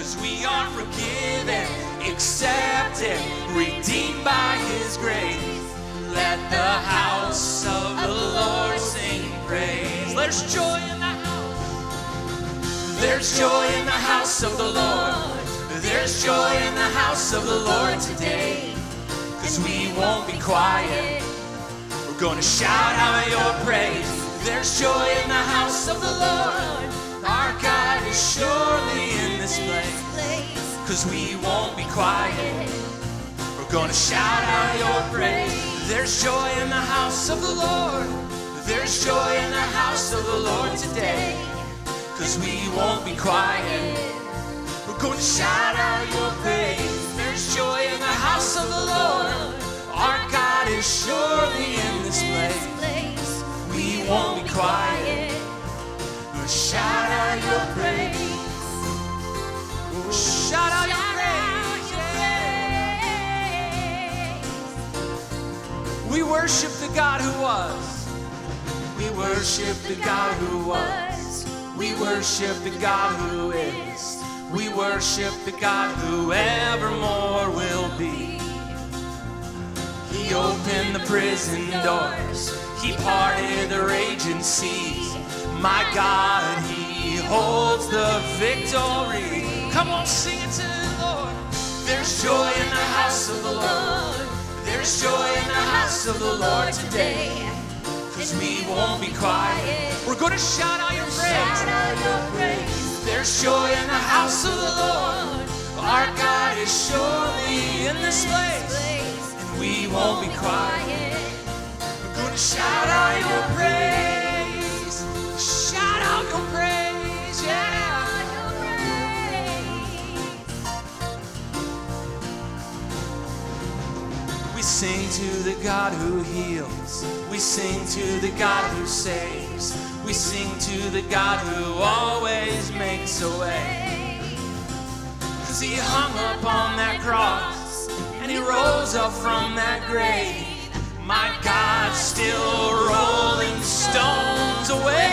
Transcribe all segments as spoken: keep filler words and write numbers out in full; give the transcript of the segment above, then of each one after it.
'cause we are forgiven, accepted, redeemed by his grace. Let the house of the Lord sing praise. There's joy in the house. There's joy in the house of the Lord. There's joy in the house of the Lord today. 'Cause we won't be quiet. We're gonna shout out your praise. There's joy in the house of the Lord. Our God is surely in this place. 'Cause we won't be quiet. We're gonna shout out your praise. There's joy in the house of the Lord. There's joy in the house of the Lord today. 'Cause we won't be quiet. We're gonna shout out your praise. There's joy in the house of the Lord. Our God is surely in this place. We won't be quiet. We'll shout out your praise. We'll shout out your praise. Yeah. We worship the God who was. We worship the God who was. We worship the God who is. We worship the God who evermore will be. He opened the prison doors. He parted the raging seas. My God, he holds the victory. Come on, sing it to the Lord. There's joy in the house of the Lord. There's joy in the house of the Lord today. 'Cause we won't be quiet. We're gonna shout out your praise. Shout out your praise. There's joy in the house of the Lord. Our God is surely in this place. And we won't be quiet. We're gonna shout out your praise. Shout out your praise, yeah. We sing to the God who heals. We sing to the God who saves. We sing to the God who always makes a way. 'Cause he hung up on that cross and he rose up from that grave. My God, still rolling stones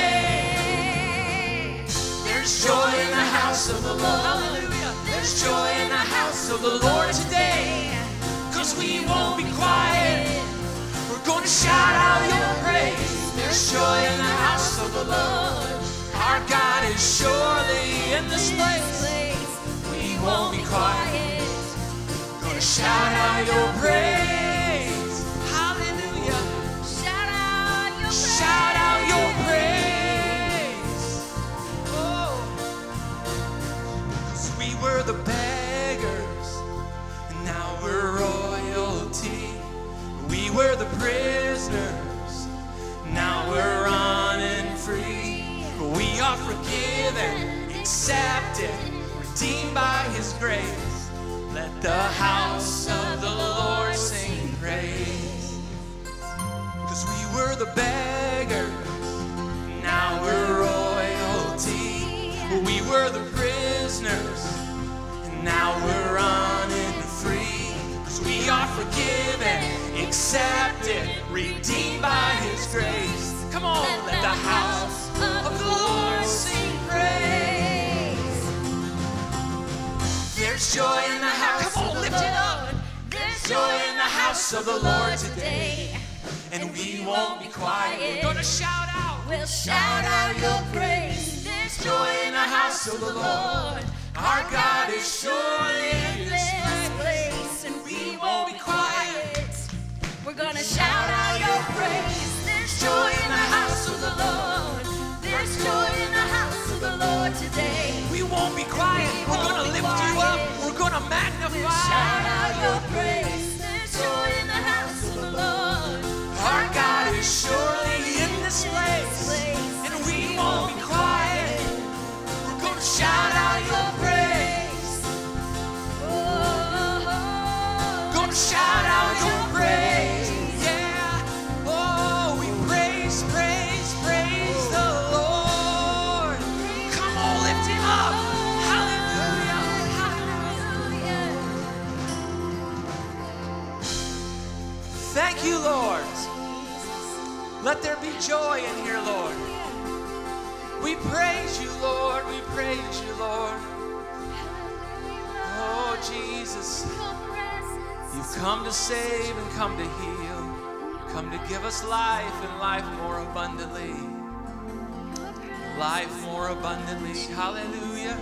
away. There's joy in the house of the Lord. Hallelujah. There's joy in the house of the Lord today. 'Cause we won't be quiet. We're gonna shout out your praise. There's joy in the house of the Lord. Our God is surely in this place. We won't be quiet. We're gonna shout out your praise. Hallelujah. Shout out your praise. Shout out your praise. Oh. 'Cause we were the beggars and now we're royalty. We were the prisoners, now we're running free. We are forgiven, accepted, redeemed by his grace. Let the house of the Lord sing praise. 'Cause we were the beggars, now we're royalty. We were the prisoners, and now we're running free. 'Cause we are forgiven, accepted, redeemed by his grace. Come on, let the house of the Lord sing praise. There's joy in the house. Come on, lift it up. There's joy in the house of the Lord today. And we won't be quiet. We're gonna shout out. We'll shout out your praise. There's joy in the house of the Lord. Our God is surely in this place. And we won't be quiet. We're gonna shout out your praise. There's joy in the house of the Lord. There's joy in the house of the Lord today. We won't be quiet. We We're gonna lift quiet. you up. We're gonna magnify. We'll shout out your praise. There's joy in the house of the Lord. Our God is surely in this place. And we won't be quiet. We're gonna shout out your praise. Oh, gonna shout out your praise. Thank you, Lord. Let there be joy in here, Lord. We praise you, Lord. We praise you, Lord. Jesus. You've come to save and come to heal. Come to give us life and life more abundantly. Life more abundantly. Hallelujah.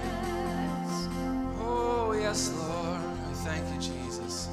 Oh, yes, Lord. I thank you, Jesus.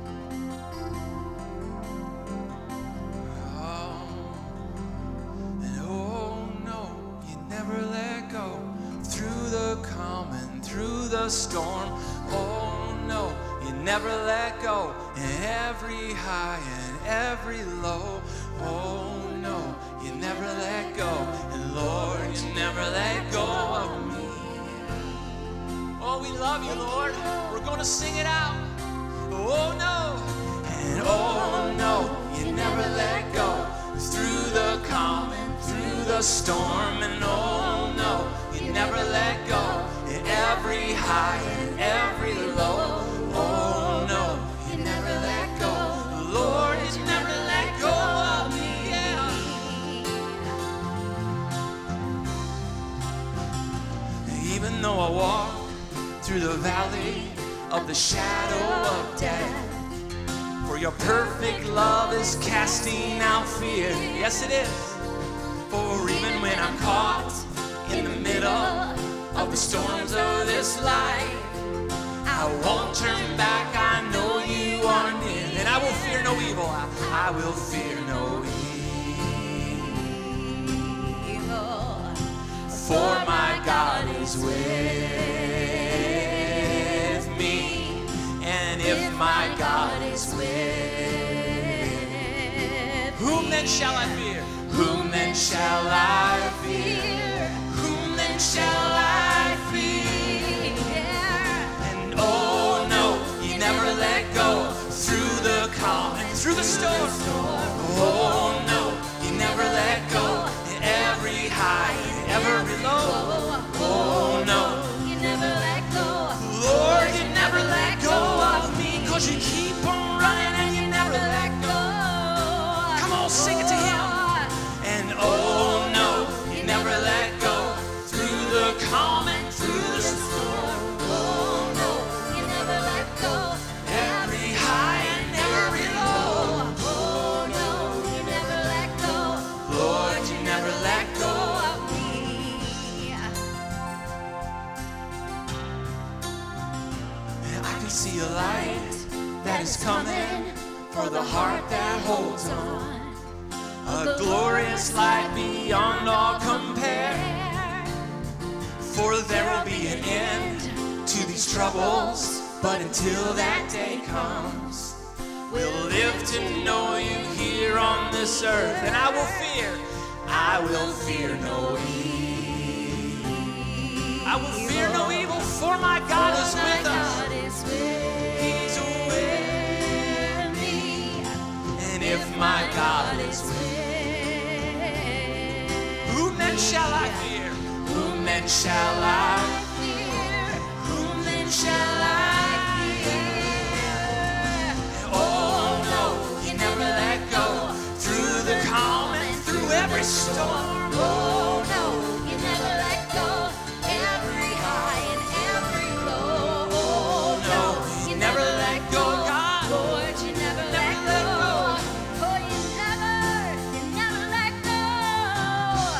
Oh, and oh, no, you never let go. Through the calm and through the storm. Oh, no, you never let go. In every high and every low. Oh, no, you never let go. And Lord, you never let go of me. Oh, we love you, Lord. We're going to sing it out. Oh, no. And oh, no, you never let go. Through the calm and through the storm. And oh, no, you never let go. In every high and every low. Oh, no, you never let go. Lord, you never let go of me. Yeah. Even though I walk through the valley of the shadow of death, for your perfect love is casting out fear. Yes, it is. For even when I'm caught in the middle of the storms of this life, I won't turn back. I know you are near, and I will fear no evil. I, I will fear no evil, for my God is with. And if my God is with, whom then shall I fear? Whom then shall I fear? Whom then shall I fear? And oh no, you never let go. Through the calm and through the storm. Oh no, you never let go. In every high and every low. Oh no, you never let go. Lord, you never let go of me, 'cause you keep on running and you never let go. Come on, sing it to him. And oh no, you never let go. Through the calm and through the storm. Oh no, you never let go. Every high and every low. Oh no, you never let go. Lord, you never let go of me. I can see a light that is coming for the heart that holds on. A glorious light beyond all compare. For there will be an end to these troubles, but until that day comes, we'll live to know you here on this earth. And I will fear, I will fear no evil. I will fear no evil, for my God is with us. He's with me. And if my God is with me, whom then shall I fear? Whom then shall I fear? Whom then shall I fear? Oh no, you never let go. Through the calm and through every storm. Oh no, you never let go. Every high and every low. Oh no, you never let go, God. Lord, you never let go. Oh, you never, you never let go.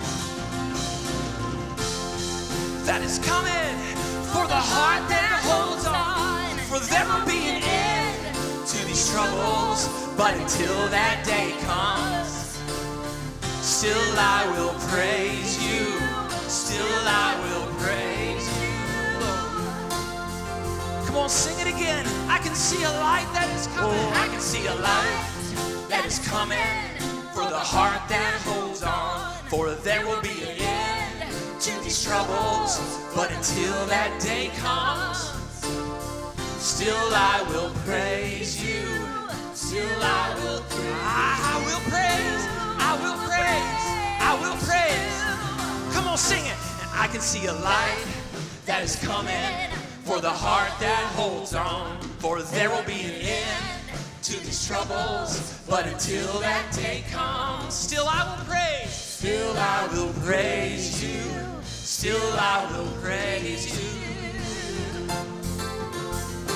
That is coming for the heart that holds on. For there will be an end to these troubles, but until that day comes, still I will praise you. Still I will praise you, Lord. Come on, sing it again. I can see a light that is coming. Oh, I can see a light that is coming for the heart that holds on. For there will be an end to these troubles, but until that day comes, still I will praise you. Still I will praise. I will praise. I will praise. I will praise. Come on, sing it. And I can see a light that is coming for the heart that holds on. For there will be an end to these troubles, but until that day comes, still I will praise. Still I will praise you. Still I will praise you.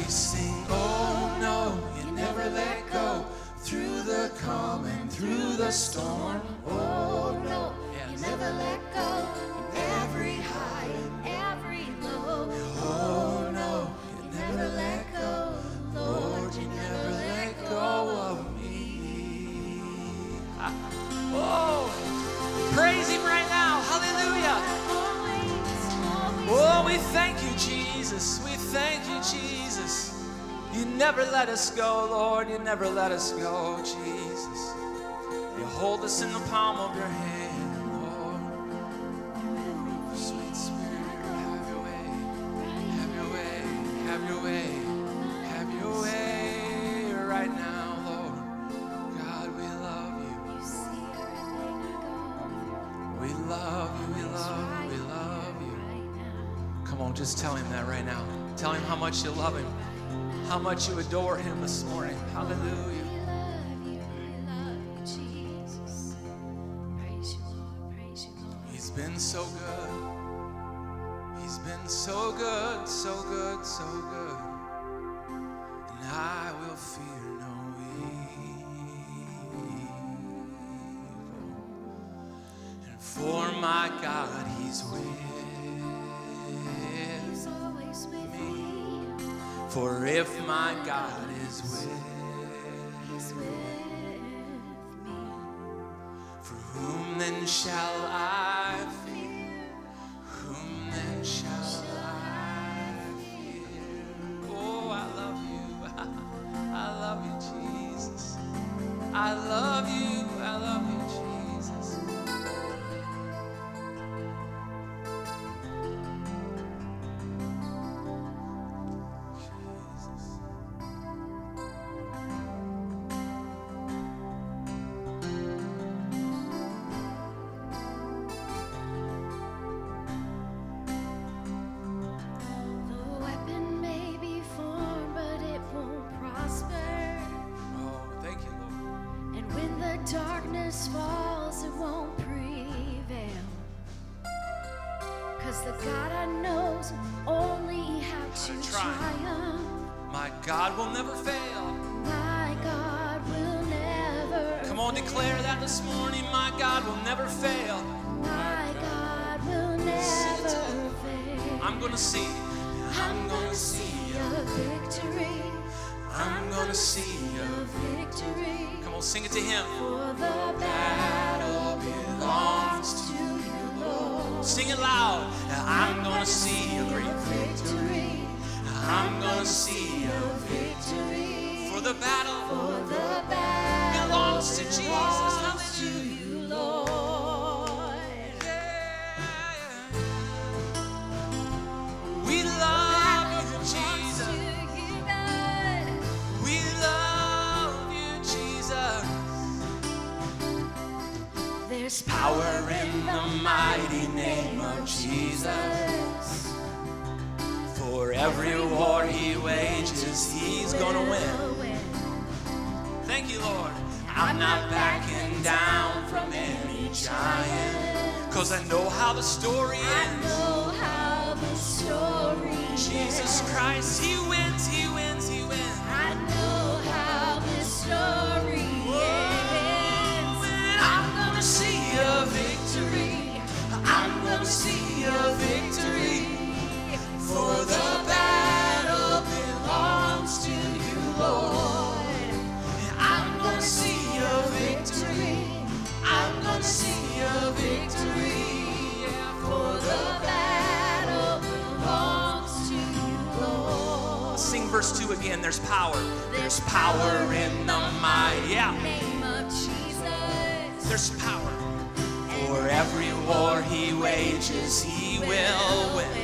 sing, oh no, you never let go. Through the calm and through the storm. Oh no, Yes. you never let go. In every high and every low. Oh no, you never let go. Lord, you never let go of me. Oh, praise him right now. Hallelujah. Always, always. Oh, we thank you, Jesus. We thank you, Jesus. You never let us go, Lord. You never let us go, Jesus. You hold us in the palm of your hand, Lord. Sweet Spirit, have your way. Have your way. Have your way. Have your way right now, Lord. God, we love you. You see everything I go We love you. We love you. We love you. right now. Come on, just tell him that right now. Tell him how much you love him. How much you adore him this morning. Hallelujah. We love you, we love you, Jesus. Praise you, Lord, praise you, Lord. He's been so good. He's been so good, so good, so good. And I will fear no evil. And for my God, he's with He's always with me. For if my God is with, He's with me. for whom then shall I fear? Whom then shall I fear? Oh, I love you. I love you, Jesus. I love you. I love you, Jesus. The weapon may be formed, but it won't prosper. Oh, thank you, Lord. And when the darkness falls, it won't prevail. Cause the God I know's only how to Gotta try. triumph. My God will never fail. My God will never Come on, declare that this morning. My God will never fail. My God will never fail. I'm gonna see. I'm gonna see a victory. I'm gonna see A victory. Come on, sing it to him. For the battle belongs to you, Lord. Sing it loud. I'm gonna see a great victory. I'm gonna see A victory. for the battle For the battle belongs to Jesus. belongs to Hallelujah. you, Lord. Yeah. We love you, Belongs Jesus. to you, God. We love you, Jesus. There's Power in the mighty name of Jesus. For every war he wages, he's gonna win. Thank you, Lord. I'm not backing down from any giant, cause I know how the story I ends. know how the story Jesus ends. Christ, he wins, he wins, he wins. I know how this story ends. And I'm gonna see a victory. I'm gonna see a victory. For the battle belongs to you, Lord. I'm gonna see a victory. I'm gonna see a victory. Yeah, For the battle belongs to you, Lord. Sing verse two again. There's power. There's power in the mighty. Yeah. Name of Jesus. There's power. For every war he wages, he will win.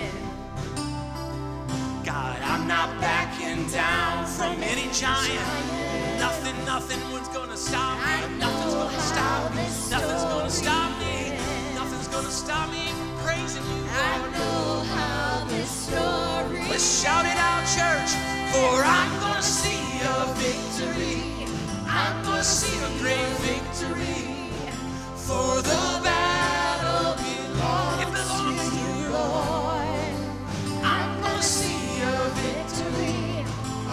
God, I'm not backing down from any giant. Nothing, nothing was gonna stop me. Nothing's gonna stop me. Nothing's gonna stop me. Nothing's gonna stop me from praising you, I Lord. know how this story Let's shout it out, church. For I'm gonna see a victory. I'm gonna see a great victory. For the battle belongs, it belongs to you, Lord. I'm gonna see a victory.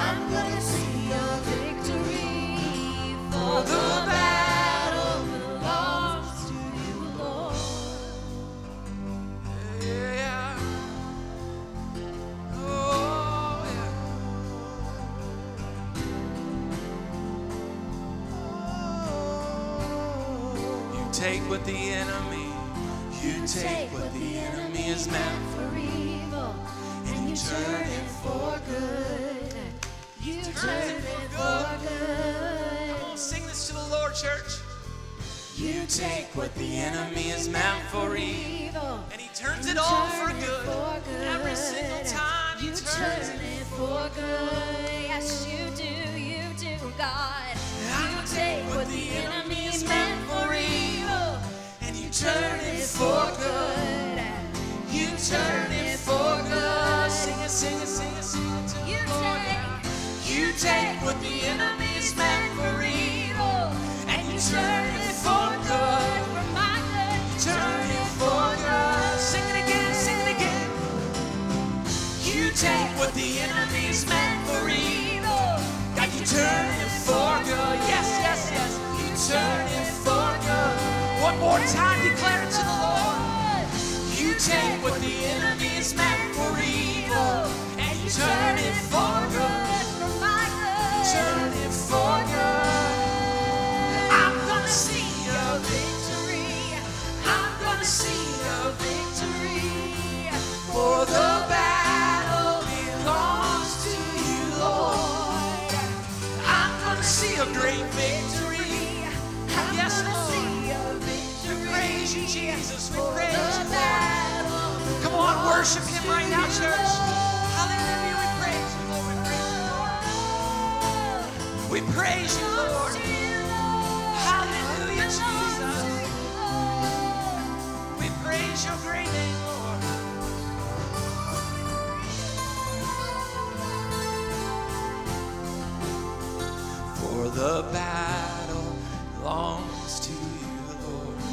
take what the enemy, you take what the enemy is meant for. for evil, and you turn it for good. You turn it for good. Come on, sing this to the Lord, church. You take what the enemy is meant for evil, and he turns it all for good. Every single time he You turns turn it. it for good. Yes, you do, you do, God. You take what the enemy is meant for evil, And you turn it for good. You turn it for good. Sing it, sing it, sing it, sing it to the You Lord. take, You take what the enemy is meant for evil, and you turn it for good. for my good. Turn it for good. Sing it again, sing it again. You take what the enemy is meant for evil, and you turn it for good. Yes, yes, yes. You turn it for good. One more time, declare it to the Lord. You take what the enemy is meant for evil, and you turn it for good. For my good. Turn it for good. I'm gonna see a victory. I'm gonna see a victory. For the battle belongs to you, Lord. I'm gonna see a great victory. Yes, Lord. We praise you, Jesus. We praise you, Lord. Come on, worship him right now, church. Hallelujah. We praise you, Lord. We praise you. We praise you, Lord. Hallelujah, Jesus. We praise your great name, Lord. For the battle belongs to you, Lord.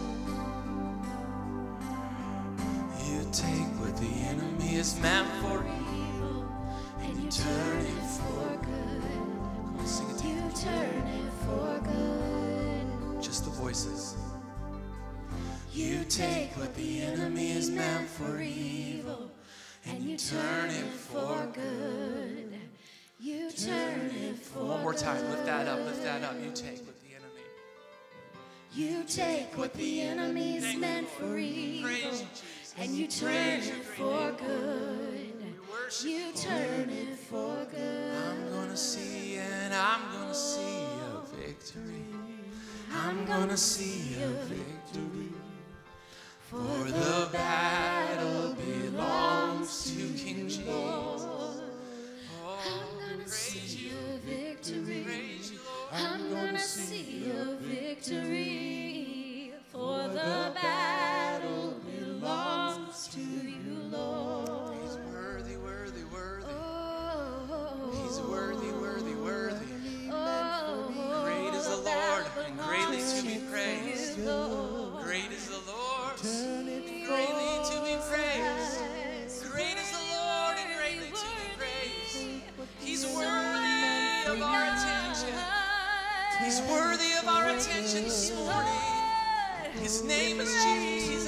You take what the enemy is meant for evil, and you turn it for good. Come on, sing it to You you. turn it for good. Just the voices. You take what the enemy is meant for evil, And you turn it for good. You turn it for one more time, lift that up, lift that up. You take what the enemy. You take what the enemy is Thank you, meant Lord. for Praise evil, you, Jesus. and you turn Praise it your great for name. good. We worship You you, turn it for good. I'm gonna see and I'm gonna see a victory. I'm gonna see a victory. For the battle belongs to King Jesus. Oh, I'm gonna see a victory. praise you, Lord. I'm gonna see a victory. For the battle belongs to you, Lord. He's worthy, worthy, worthy. Oh, He's worthy, worthy, worthy. oh, Great is the Lord and greatly to be praised. Lord. Great is the Lord, greatly to be praised. Great is the Lord and greatly to be praised. He's worthy of our attention. He's worthy of our attention this morning. His name is Jesus.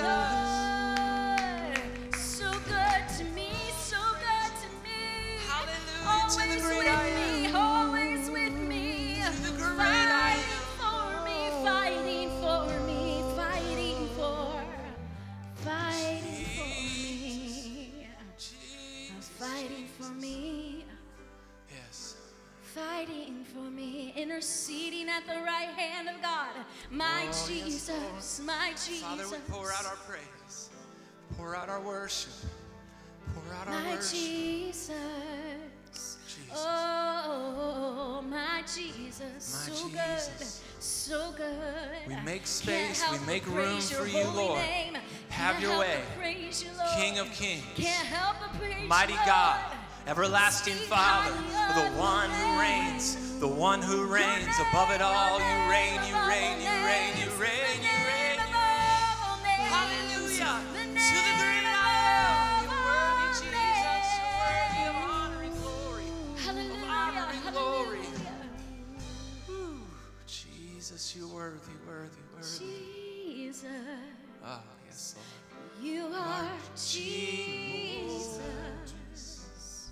So good to me, so good to me. Hallelujah to the Always great with I me, am. always with me. To the great I Fighting for me, fighting for me, fighting for, fighting for me. Jesus. Fighting for me, Yes. fighting for me, interceding at the right hand of God. My Oh, yes, Jesus, my Jesus. Father, we pour out our praise. Pour out our worship. Pour out our My worship. Jesus. Jesus. Oh, my Jesus. My So Jesus. good. So good. We make Can't space, help we but make praise room your for you, holy Lord. name. Have Can't your help way. but praise you, Lord. King of kings. Can't help but praise Mighty you, God, Lord. everlasting Father, the one who reigns, the one who reigns above it all. You reign, you reign, you reign, you reign, you reign, you reign. Hallelujah. To the great I am. You're worthy, Jesus. You're worthy of honor and glory. Hallelujah. honor and glory. Hallelujah. Ooh, Jesus, you're worthy, worthy, worthy. Jesus. Ah, yes, Lord. You are Jesus. Jesus,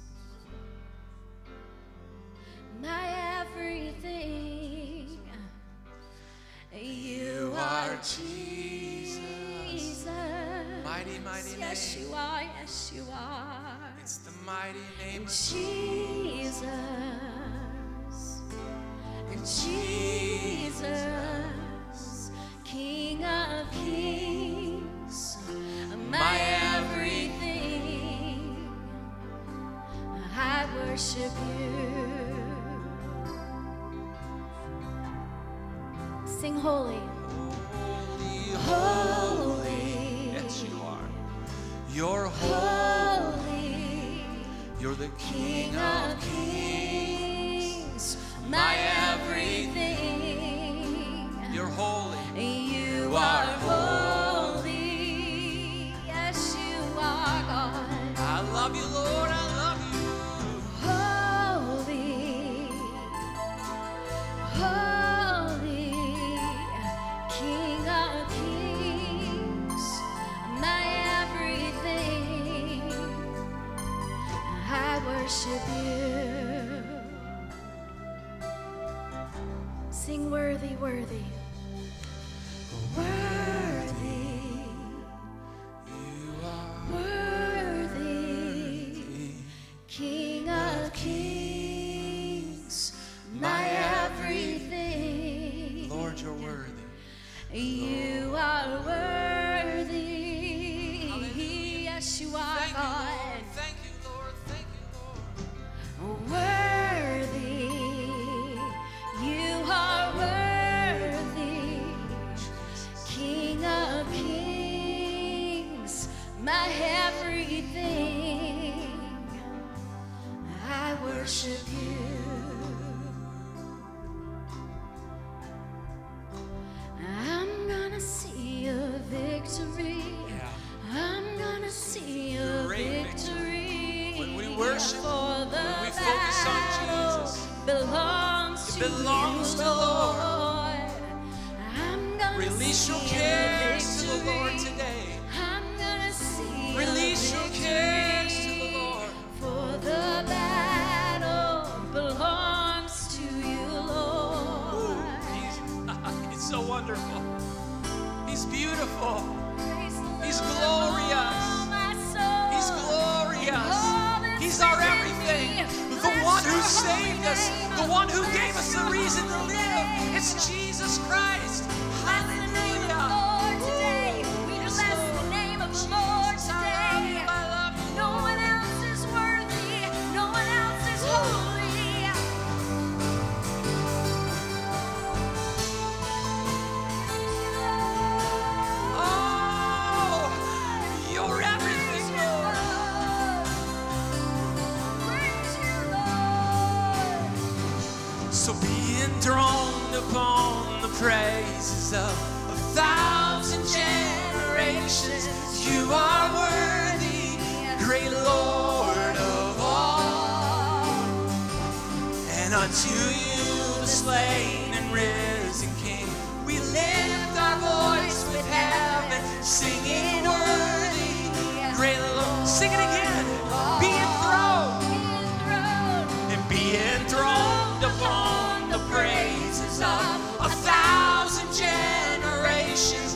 my everything. You are Jesus. Yes, you are. Yes, you are. It's the mighty name of Jesus. Jesus. King of kings. My everything. I worship you. Sing holy. Holy, Holy. Yes, you are. You're holy. Holy. You're the King of kings. My everything. You're holy. You are holy. Yes, you are God. I love you, Lord. I love you. Holy. Holy. King of kings. My everything. I worship you. Sing worthy, worthy. Worthy. You are Worthy. King of kings. My everything. Lord, you're worthy. You are worthy. Hallelujah. Yes, you are Thank you, God. Lord. Thank you, Lord. Thank you, Lord. Worthy. You are worthy. King of kings. My everything. I worship you. I'm gonna see a victory. Yeah. I'm gonna see a Great victory. When we worship, for the when we focus on battle Jesus, belongs it to belongs you, to the Lord. Lord. I'm gonna Release your see cares a to the Lord victory. today. I'm gonna see Release a your victory. cares to the Lord. For the battle belongs to you, Lord. He's, he's so wonderful. He's beautiful. Praise the He's Lord, glorious. oh my soul. He's glorious. All that's He's our within everything. me, The bless one who your saved holy us. name. The one who Bless gave us the your reason to holy live. name. It's Jesus Christ. Bless the name of the Lord today. We Yes, bless the Lord. name of the Lord Jesus, I love you. today. I love you. No one else is worthy. No one else is holy. Oh, you're everything, Lord. So be enthroned upon the praises of a thousand generations. You are worthy, great Lord of all. And unto you, the slain and risen King, we lift our voice with heaven, singing worthy, great Lord. Sing it again. Be enthroned and be enthroned upon the praises of a thousand generations.